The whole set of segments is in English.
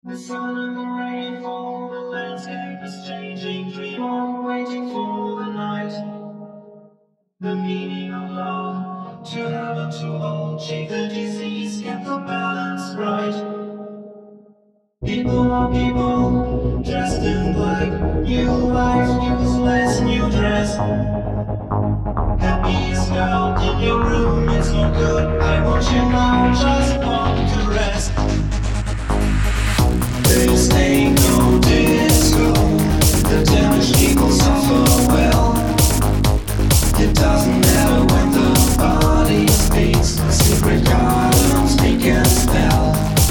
The sun and the rainfall, the landscape is changing. Dream on, waiting for the night. The meaning of love, to have and to hold. Shake the disease, get the balance right. People are people, dressed in black. New life, useless, new dress. Happiest girl in your room, it's no good. I want you now, just want to rest. This ain't no disco. The damaged people suffer well. It doesn't matter when the body speaks. The secret gardens speak and spell.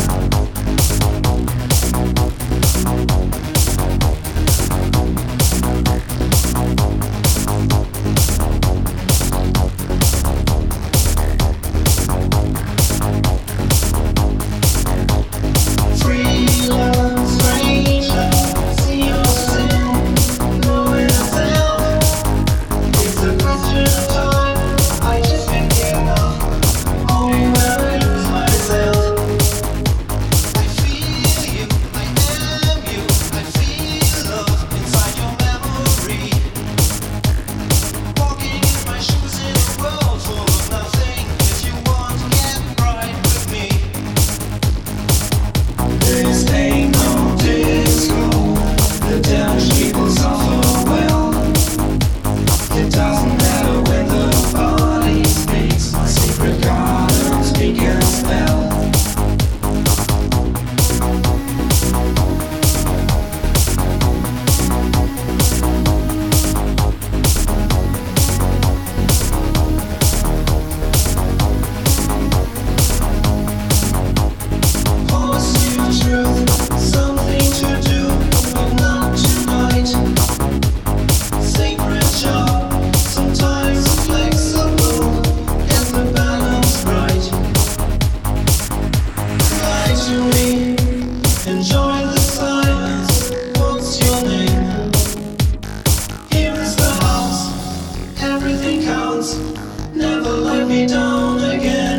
Never let me down again.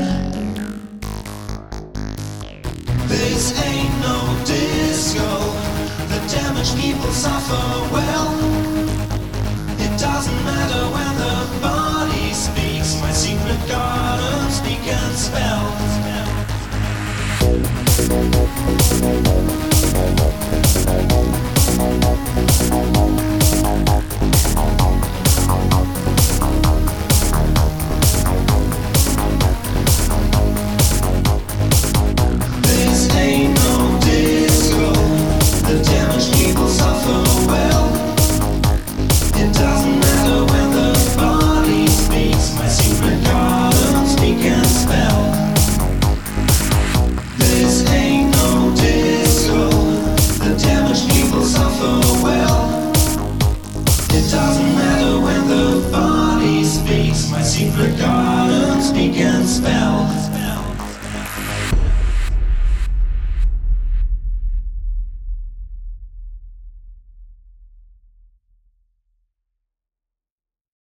This ain't no disco. The damaged people suffer well. It doesn't matter when the body speaks. My secret garden speak and spell.